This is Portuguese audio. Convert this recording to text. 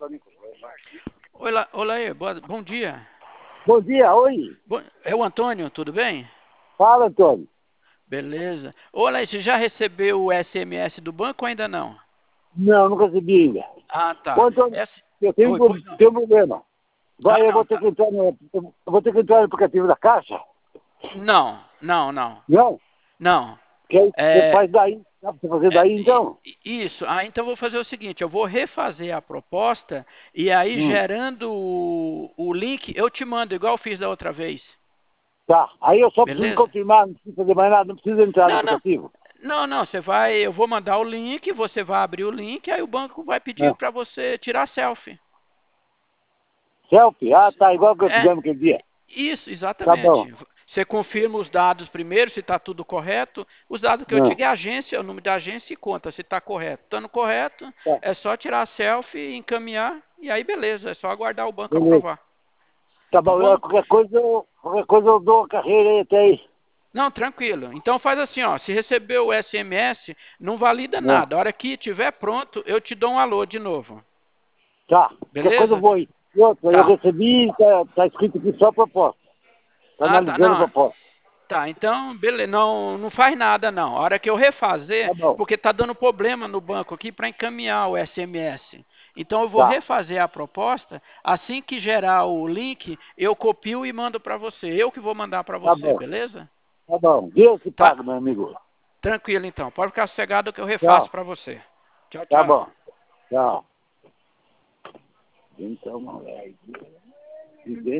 Olá aí, bom dia. Bom dia, oi. É o Antônio, tudo bem? Fala, Antônio. Beleza. Olá aí, você já recebeu o SMS do banco ou ainda não? Não, nunca recebi ainda. Ah, tá. Ô, Antônio, eu tenho, Oi, pois não. tenho um problema. Vai, eu Não, vou ter tá. que entrar eu vou ter que entrar no aplicativo da Caixa? Não. Não? Não. Que aí você É, faz daí. Dá pra você fazer é, daí, então? isso. Ah, então eu vou fazer o seguinte, eu vou refazer a proposta e aí Hum, gerando o link, eu te mando, igual eu fiz da outra vez. tá. Aí eu só preciso Beleza? confirmar, não preciso fazer mais nada, não preciso entrar no Não, não. aplicativo. Não, eu vou mandar o link, você vai abrir o link, aí o banco vai pedir Ah. para você tirar selfie. Selfie? Ah, tá, igual que eu É, fizemos aquele dia. isso, Tá bom. exatamente. Você confirma os dados primeiro, se está tudo correto. Os dados que eu Ah, digo é agência, o número da agência e conta se está correto. Estando correto, tá, é só tirar a selfie, encaminhar e aí beleza, é só aguardar o banco beleza. aprovar. Tá Tá bom, bom? qualquer coisa eu dou a carreira aí até aí. Não, tranquilo. Então faz assim, ó, se recebeu o SMS, não valida Ah, nada. A hora que estiver pronto, eu te dou um alô de novo. tá, qualquer coisa eu Beleza? vou aí. E outra, eu Tá. recebi, tá escrito aqui só proposta. Tá Ah, tá. analisando a Não, proposta. tá, então, beleza, não faz nada não. A hora que eu refazer, Tá bom. porque tá dando problema no banco aqui para encaminhar o SMS. Então eu vou Tá. refazer a proposta, assim que gerar o link, eu copio e mando para você. Eu que vou mandar para Tá você, bom. beleza? Tá bom. Deus que Tá, paga, meu amigo. tranquilo então. Pode ficar sossegado que eu refaço Tchau. para você. Tchau, Tá tchau. bom. Tchau. Então, moleque.